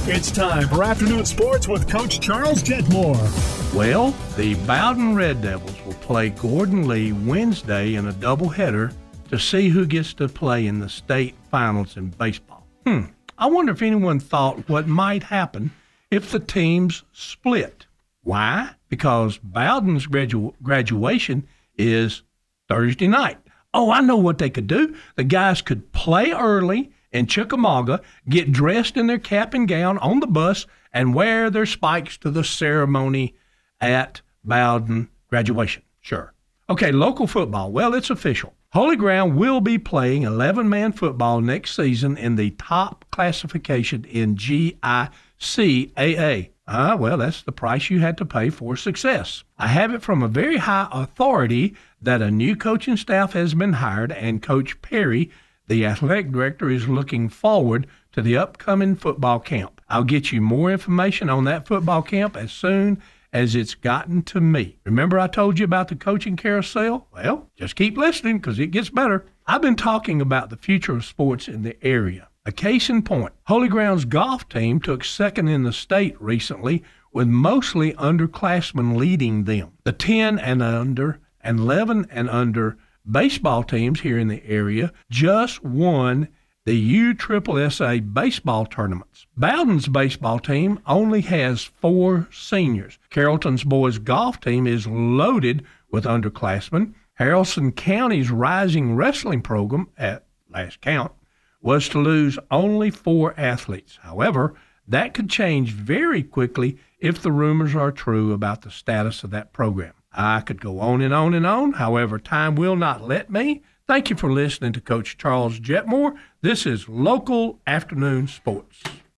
It's time for Afternoon Sports with Coach Charles Jetmore. Well, the Bowden Red Devils will play Gordon Lee Wednesday in a doubleheader to see who gets to play in the state finals in baseball. I wonder if anyone thought what might happen if the teams split. Why? Because Bowden's graduation is Thursday night. Oh, I know what they could do. The guys could play early in Chickamauga, get dressed in their cap and gown on the bus, and wear their spikes to the ceremony at Bowden graduation. Sure. Okay, local football. Well, it's official. Holy Ground will be playing 11-man football next season in the top classification in GICAA. Well, that's the price you had to pay for success. I have it from a very high authority that a new coaching staff has been hired, and Coach Perry, the athletic director, is looking forward to the upcoming football camp. I'll get you more information on that football camp as soon as it's gotten to me. Remember I told you about the coaching carousel? Well, just keep listening because it gets better. I've been talking about the future of sports in the area. A case in point, Holy Ground's golf team took second in the state recently, with mostly underclassmen leading them. The 10 and under and 11 and under baseball teams here in the area just won the USSSA baseball tournaments. Bowden's baseball team only has 4 seniors. Carrollton's boys golf team is loaded with underclassmen. Haralson County's rising wrestling program, at last count, was to lose only 4 athletes. However, that could change very quickly if the rumors are true about the status of that program. I could go on and on and on. However, time will not let me. Thank you for listening to Coach Charles Jetmore. This is Local Afternoon Sports.